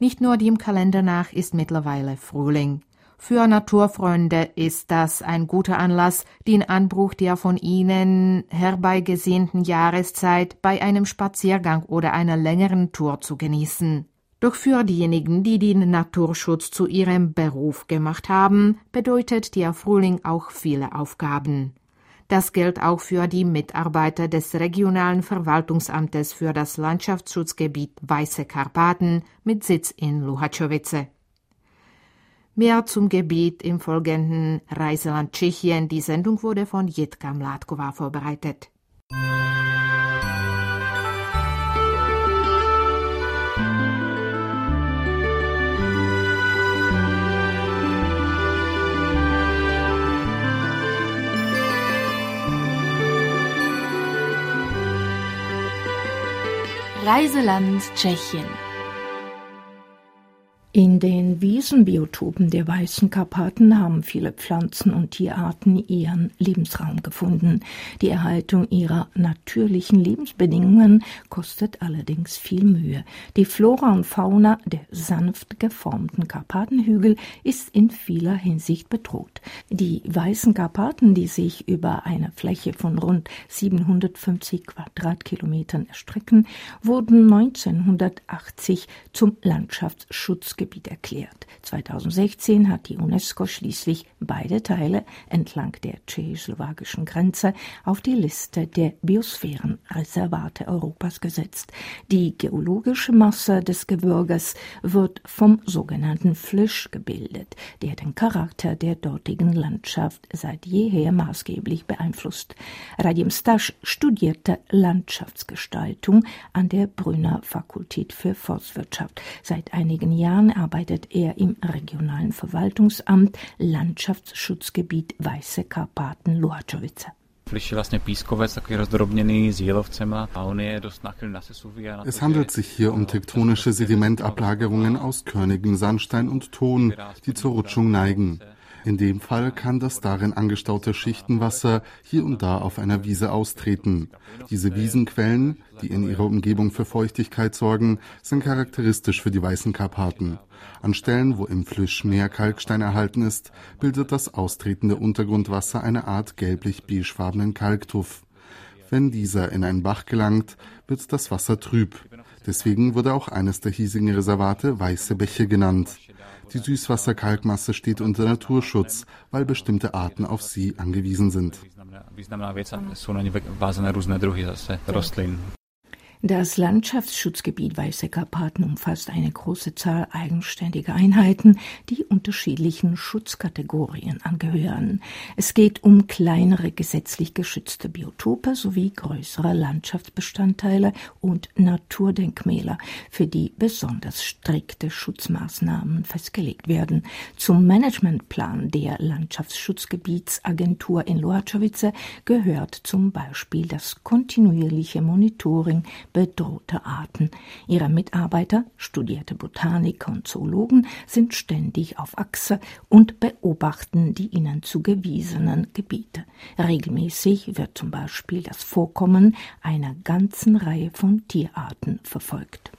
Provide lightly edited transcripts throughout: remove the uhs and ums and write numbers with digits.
Nicht nur dem Kalender nach ist mittlerweile Frühling. Für Naturfreunde ist das ein guter Anlass, den Anbruch der von ihnen herbeigesehnten Jahreszeit bei einem Spaziergang oder einer längeren Tour zu genießen. Doch für diejenigen, die den Naturschutz zu ihrem Beruf gemacht haben, bedeutet der Frühling auch viele Aufgaben. Das gilt auch für die Mitarbeiter des regionalen Verwaltungsamtes für das Landschaftsschutzgebiet Weiße Karpaten mit Sitz in Luhačovice. Mehr zum Gebiet im folgenden Reiseland Tschechien. Die Sendung wurde von Jitka Mládková vorbereitet. Reiseland Tschechien. In den Wiesenbiotopen der Weißen Karpaten haben viele Pflanzen- und Tierarten ihren Lebensraum gefunden. Die Erhaltung ihrer natürlichen Lebensbedingungen kostet allerdings viel Mühe. Die Flora und Fauna der sanft geformten Karpatenhügel ist in vieler Hinsicht bedroht. Die Weißen Karpaten, die sich über eine Fläche von rund 750 Quadratkilometern erstrecken, wurden 1980 zum Landschaftsschutzgebiet erklärt. 2016 hat die UNESCO schließlich beide Teile entlang der tschechisch-slowakischen Grenze auf die Liste der Biosphärenreservate Europas gesetzt. Die geologische Masse des Gebirges wird vom sogenannten Flysch gebildet, der den Charakter der dortigen Landschaft seit jeher maßgeblich beeinflusst. Radim Staš studierte Landschaftsgestaltung an der Brünner Fakultät für Forstwirtschaft. Seit einigen Jahren arbeitet er im regionalen Verwaltungsamt Landschaftsschutzgebiet Weiße Karpaten Luhačovice. Es handelt sich hier um tektonische Sedimentablagerungen aus körnigem Sandstein und Ton, die zur Rutschung neigen. In dem Fall kann das darin angestaute Schichtenwasser hier und da auf einer Wiese austreten. Diese Wiesenquellen, die in ihrer Umgebung für Feuchtigkeit sorgen, sind charakteristisch für die Weißen Karpaten. An Stellen, wo im Flysch mehr Kalkstein erhalten ist, bildet das austretende Untergrundwasser eine Art gelblich-beigefarbenen Kalktuff. Wenn dieser in einen Bach gelangt, wird das Wasser trüb. Deswegen wurde auch eines der hiesigen Reservate Weiße Bäche genannt. Die Süßwasserkalkmasse steht unter Naturschutz, weil bestimmte Arten auf sie angewiesen sind. Das Landschaftsschutzgebiet Weiße Karpaten umfasst eine große Zahl eigenständiger Einheiten, die unterschiedlichen Schutzkategorien angehören. Es geht um kleinere gesetzlich geschützte Biotope sowie größere Landschaftsbestandteile und Naturdenkmäler, für die besonders strikte Schutzmaßnahmen festgelegt werden. Zum Managementplan der Landschaftsschutzgebietsagentur in Luhačovice gehört zum Beispiel das kontinuierliche Monitoring bedrohte Arten. Ihre Mitarbeiter, studierte Botaniker und Zoologen, sind ständig auf Achse und beobachten die ihnen zugewiesenen Gebiete. Regelmäßig wird zum Beispiel das Vorkommen einer ganzen Reihe von Tierarten verfolgt.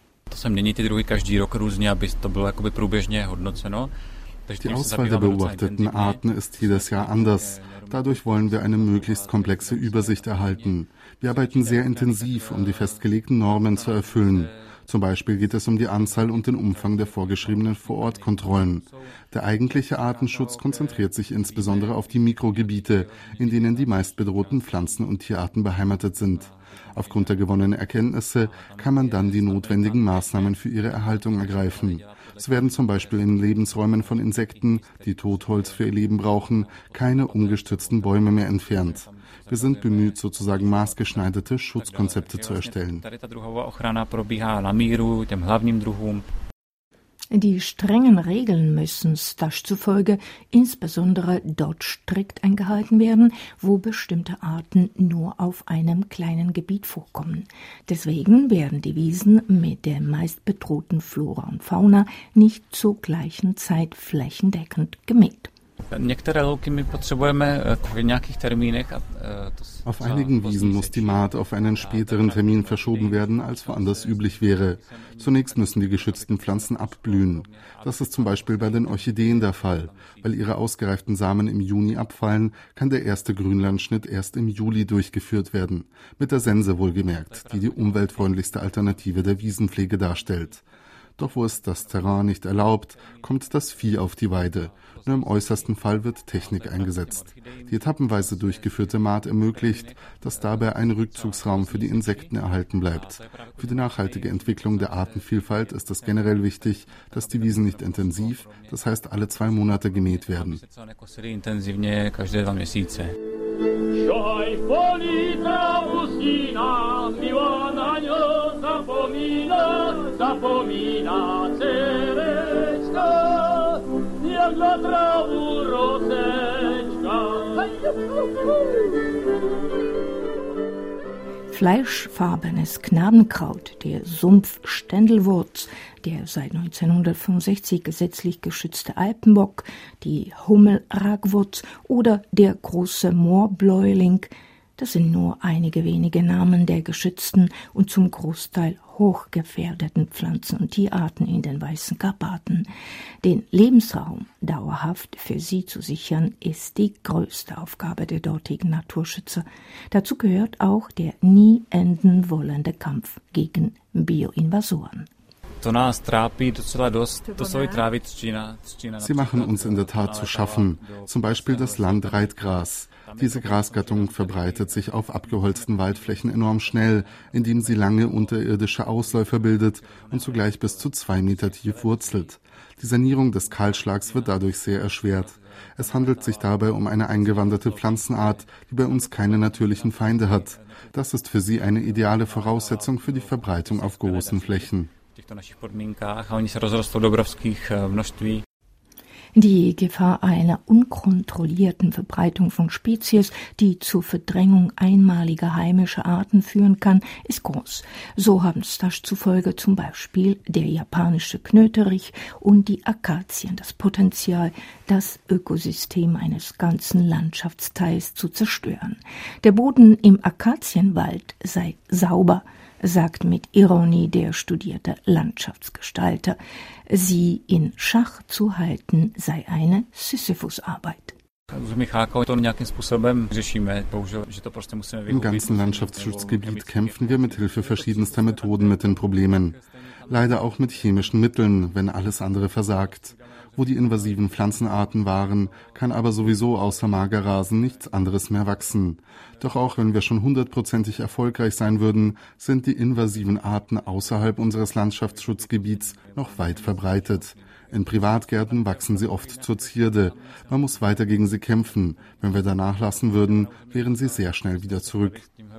Die Auswahl der beobachteten Arten ist jedes Jahr anders. Dadurch wollen wir eine möglichst komplexe Übersicht erhalten. Wir arbeiten sehr intensiv, um die festgelegten Normen zu erfüllen. Zum Beispiel geht es um die Anzahl und den Umfang der vorgeschriebenen Vorortkontrollen. Der eigentliche Artenschutz konzentriert sich insbesondere auf die Mikrogebiete, in denen die meist bedrohten Pflanzen- und Tierarten beheimatet sind. Aufgrund der gewonnenen Erkenntnisse kann man dann die notwendigen Maßnahmen für ihre Erhaltung ergreifen. Es werden zum Beispiel in Lebensräumen von Insekten, die Totholz für ihr Leben brauchen, keine umgestürzten Bäume mehr entfernt. Wir sind bemüht, sozusagen maßgeschneiderte Schutzkonzepte zu erstellen. Die strengen Regeln müssen Staš zufolge insbesondere dort strikt eingehalten werden, wo bestimmte Arten nur auf einem kleinen Gebiet vorkommen. Deswegen werden die Wiesen mit der meist bedrohten Flora und Fauna nicht zur gleichen Zeit flächendeckend gemäht. Auf einigen Wiesen muss die Mahd auf einen späteren Termin verschoben werden, als woanders üblich wäre. Zunächst müssen die geschützten Pflanzen abblühen. Das ist zum Beispiel bei den Orchideen der Fall. Weil ihre ausgereiften Samen im Juni abfallen, kann der erste Grünlandschnitt erst im Juli durchgeführt werden. Mit der Sense wohlgemerkt, die umweltfreundlichste Alternative der Wiesenpflege darstellt. Doch wo es das Terrain nicht erlaubt, kommt das Vieh auf die Weide. Nur im äußersten Fall wird Technik eingesetzt. Die etappenweise durchgeführte Mahd ermöglicht, dass dabei ein Rückzugsraum für die Insekten erhalten bleibt. Für die nachhaltige Entwicklung der Artenvielfalt ist es generell wichtig, dass die Wiesen nicht intensiv, das heißt alle 2 Monate gemäht werden. Fleischfarbenes Knabenkraut, der Sumpfständelwurz, der seit 1965 gesetzlich geschützte Alpenbock, die Hummelragwurz oder der große Moorbläuling, das sind nur einige wenige Namen der geschützten und zum Großteil hochgefährdeten Pflanzen- und Tierarten in den Weißen Karpaten. Den Lebensraum dauerhaft für sie zu sichern, ist die größte Aufgabe der dortigen Naturschützer. Dazu gehört auch der nie enden wollende Kampf gegen Bioinvasoren. Sie machen uns in der Tat zu schaffen, zum Beispiel das Landreitgras. Diese Grasgattung verbreitet sich auf abgeholzten Waldflächen enorm schnell, indem sie lange unterirdische Ausläufer bildet und zugleich bis zu 2 Meter tief wurzelt. Die Sanierung des Kahlschlags wird dadurch sehr erschwert. Es handelt sich dabei um eine eingewanderte Pflanzenart, die bei uns keine natürlichen Feinde hat. Das ist für sie eine ideale Voraussetzung für die Verbreitung auf großen Flächen. Die Gefahr einer unkontrollierten Verbreitung von Spezies, die zur Verdrängung einmaliger heimischer Arten führen kann, ist groß. So haben Stasch zufolge zum Beispiel der japanische Knöterich und die Akazien das Potenzial, das Ökosystem eines ganzen Landschaftsteils zu zerstören. Der Boden im Akazienwald sei sauber, sagt mit Ironie der studierte Landschaftsgestalter. Sie in Schach zu halten, sei eine Sisyphusarbeit. Im ganzen Landschaftsschutzgebiet kämpfen wir mit Hilfe verschiedenster Methoden mit den Problemen. Leider auch mit chemischen Mitteln, wenn alles andere versagt. Wo die invasiven Pflanzenarten waren, kann aber sowieso außer Magerrasen nichts anderes mehr wachsen. Doch auch wenn wir schon 100% erfolgreich sein würden, sind die invasiven Arten außerhalb unseres Landschaftsschutzgebiets noch weit verbreitet. In Privatgärten wachsen sie oft zur Zierde. Man muss weiter gegen sie kämpfen. Wenn wir danach lassen würden, wären sie sehr schnell wieder zurück.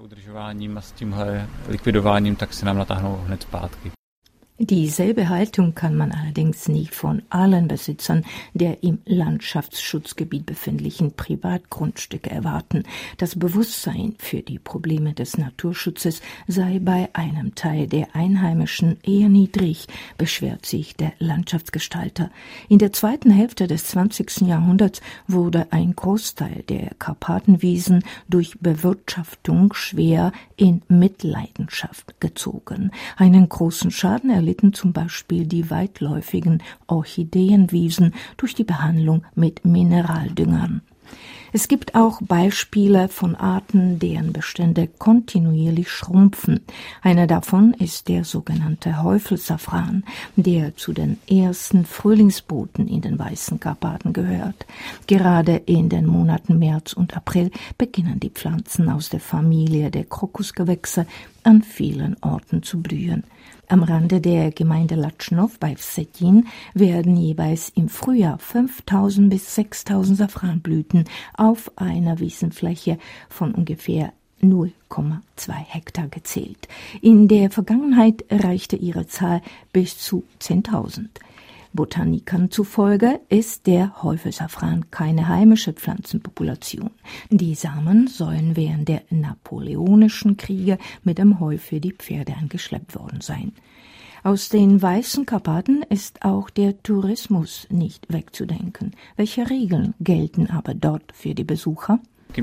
Dieselbe Haltung kann man allerdings nicht von allen Besitzern der im Landschaftsschutzgebiet befindlichen Privatgrundstücke erwarten. Das Bewusstsein für die Probleme des Naturschutzes sei bei einem Teil der Einheimischen eher niedrig, beschwert sich der Landschaftsgestalter. In der zweiten Hälfte des 20. Jahrhunderts wurde ein Großteil der Karpatenwiesen durch Bewirtschaftung schwer in Mitleidenschaft gezogen. Einen großen Schaden erlitten zum Beispiel die weitläufigen Orchideenwiesen durch die Behandlung mit Mineraldüngern. Es gibt auch Beispiele von Arten, deren Bestände kontinuierlich schrumpfen. Einer davon ist der sogenannte Häufelsafran, der zu den ersten Frühlingsboten in den Weißen Karpaten gehört. Gerade in den Monaten März und April beginnen die Pflanzen aus der Familie der Krokusgewächse an vielen Orten zu blühen. Am Rande der Gemeinde Latschnow bei Vsetin werden jeweils im Frühjahr 5.000 bis 6.000 Safranblüten auf einer Wiesenfläche von ungefähr 0,2 Hektar gezählt. In der Vergangenheit reichte ihre Zahl bis zu 10.000. Botanikern zufolge ist der Häufelsafran keine heimische Pflanzenpopulation. Die Samen sollen während der napoleonischen Kriege mit dem Heu für die Pferde angeschleppt worden sein. Aus den Weißen Karpaten ist auch der Tourismus nicht wegzudenken. Welche Regeln gelten aber dort für die Besucher?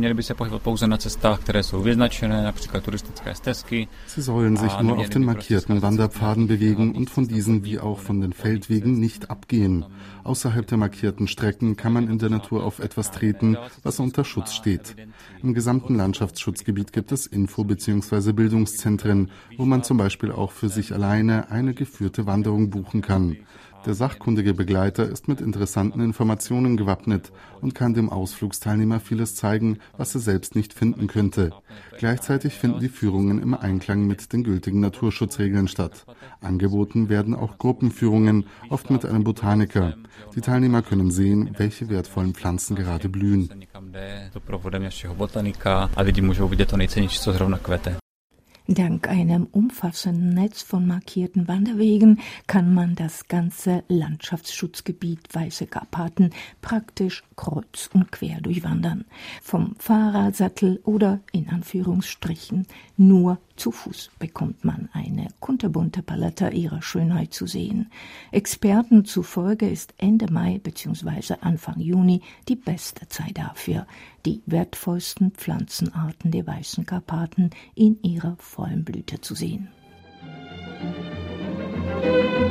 Sie sollen sich nur auf den markierten Wanderpfaden bewegen und von diesen wie auch von den Feldwegen nicht abgehen. Außerhalb der markierten Strecken kann man in der Natur auf etwas treten, was unter Schutz steht. Im gesamten Landschaftsschutzgebiet gibt es Info- bzw. Bildungszentren, wo man zum Beispiel auch für sich alleine eine geführte Wanderung buchen kann. Der sachkundige Begleiter ist mit interessanten Informationen gewappnet und kann dem Ausflugsteilnehmer vieles zeigen, was er selbst nicht finden könnte. Gleichzeitig finden die Führungen im Einklang mit den gültigen Naturschutzregeln statt. Angeboten werden auch Gruppenführungen, oft mit einem Botaniker. Die Teilnehmer können sehen, welche wertvollen Pflanzen gerade blühen. Dank einem umfassenden Netz von markierten Wanderwegen kann man das ganze Landschaftsschutzgebiet Weiße Karpaten praktisch kreuz und quer durchwandern. Vom Fahrradsattel oder in Anführungsstrichen nur zu Fuß bekommt man eine kunterbunte Palette ihrer Schönheit zu sehen. Experten zufolge ist Ende Mai bzw. Anfang Juni die beste Zeit dafür, die wertvollsten Pflanzenarten der Weißen Karpaten in ihrer vollen Blüte zu sehen.